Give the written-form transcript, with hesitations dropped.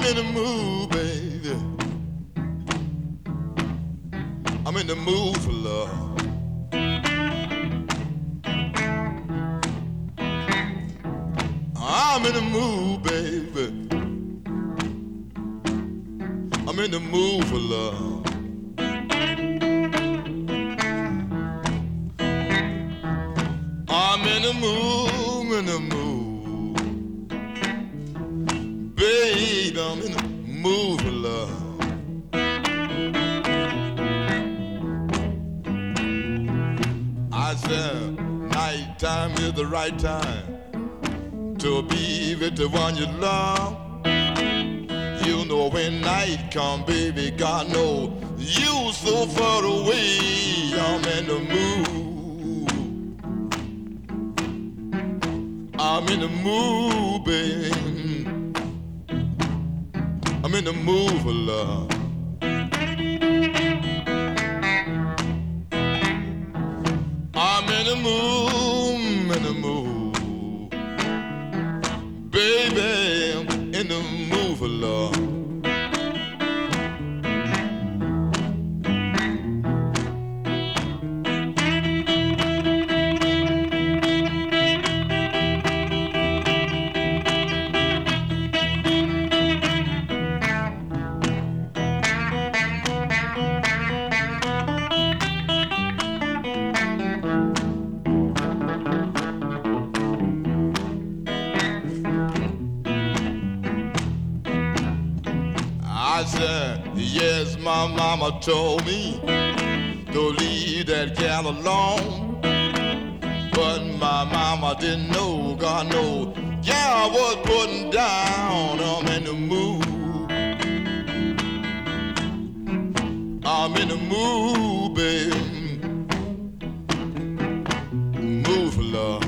I'm in the mood, baby. I'm in the mood for love. I'm in the mood, baby. I'm in the mood for love. I'm in the mood, in the mood. Baby, I'm in the mood for love. I said, nighttime is the right time to be with the one you love. You know when night come, baby, God know you so far away. I'm in the mood. I'm in the mood, baby. I'm in the mood for love. I'm in the mood, baby, I'm in the mood for love. I said, yes, my mama told me to leave that gal alone. But my mama didn't know, God know, gal was putting down. I'm in the mood. I'm in the mood, baby. Mood for love.